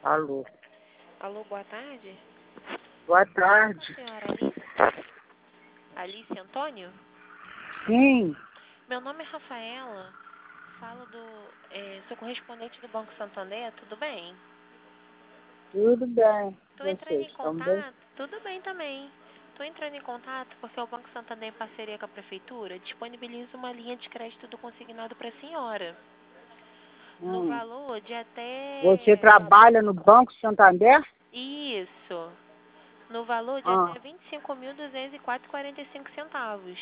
Alô. Alô, boa tarde. Boa A tarde. senhora Alice? Alice Antônio? Sim. Meu nome é Rafaela. Falo sou correspondente do Banco Santander, tudo bem? Tudo bem. Estou entrando Vocês em estão bem? contato, tudo bem também. Estou entrando em contato porque o Banco Santander, em parceria com a Prefeitura, disponibiliza uma linha de crédito do consignado para a senhora. No Hum. valor de Você até... trabalha no Banco Santander? Isso. No valor de Ah. até R$ 25.204,45.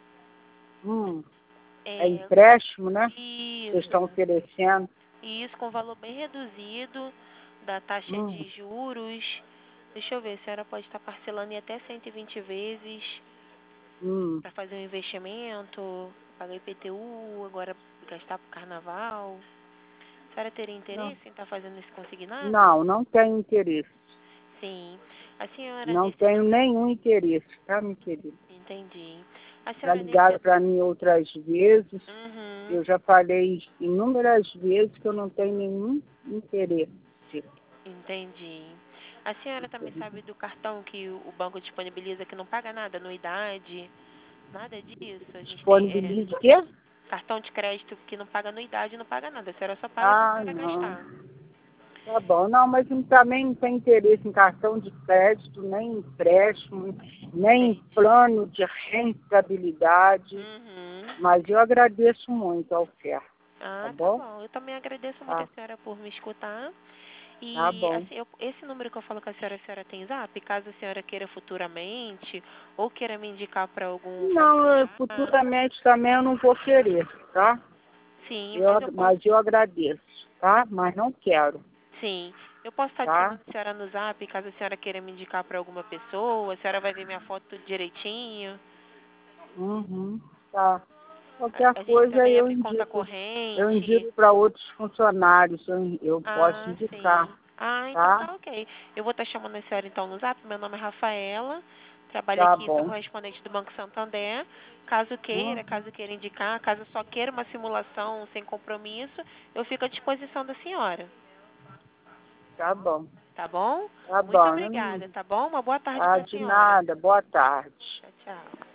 É É, empréstimo, né? Vocês isso. estão oferecendo. Isso, com valor bem reduzido da taxa Hum. de juros. Deixa eu ver, a senhora pode estar parcelando em até 120 vezes Hum. para fazer um investimento, pagar IPTU, agora gastar para o carnaval. A senhora teria Não. interesse em estar fazendo esse consignado? Não tenho interesse. Sim. A senhora Não tenho nenhum interesse, tá, meu querido? Entendi. A Já senhora ligaram para mim outras vezes. Uhum. Eu já falei inúmeras vezes que eu não tenho nenhum interesse. Entendi. A senhora também sabe do cartão que o banco disponibiliza que não paga nada, anuidade, nada disso? A gente tem Disponibiliza o quê? cartão de crédito que não paga anuidade, não paga nada. A senhora só paga se a Ah, senhora não. gastar. Tá bom. Não, mas também não tem interesse em cartão de crédito, nem em empréstimo, nem em Entendi. plano de rentabilidade. Uhum. Mas eu agradeço muito a oferta. Tá Ah, tá bom? bom. Eu também agradeço muito a Tá, senhora por me escutar. tá E bom. assim, esse número que eu falo com a senhora tem zap? Caso a senhora queira futuramente ou queira me indicar para algum Não, familiar. futuramente também eu não vou querer, tá? Sim, mas eu posso. Mas eu agradeço, tá? Mas não quero, Sim, eu posso estar tá? adicionando a senhora no zap, caso a senhora queira me indicar para alguma pessoa, a senhora vai ver minha foto tudo direitinho. Uhum, tá. A, Qualquer a gente coisa também eu abre conta indico. Eu corrente. indico para outros funcionários, eu posso Ah, indicar, sim. Ah, então tá? tá ok. Eu vou estar chamando a senhora então no zap, meu nome é Rafaela, trabalho Tá aqui, sou bom. correspondente do Banco Santander. Caso queira indicar, caso só queira uma simulação sem compromisso, eu fico à disposição da senhora, Tá bom. tá bom? Tá Muito bom. obrigada, tá bom? Uma boa tarde Ah, para a de senhora. nada. Boa tarde. Tchau, tchau.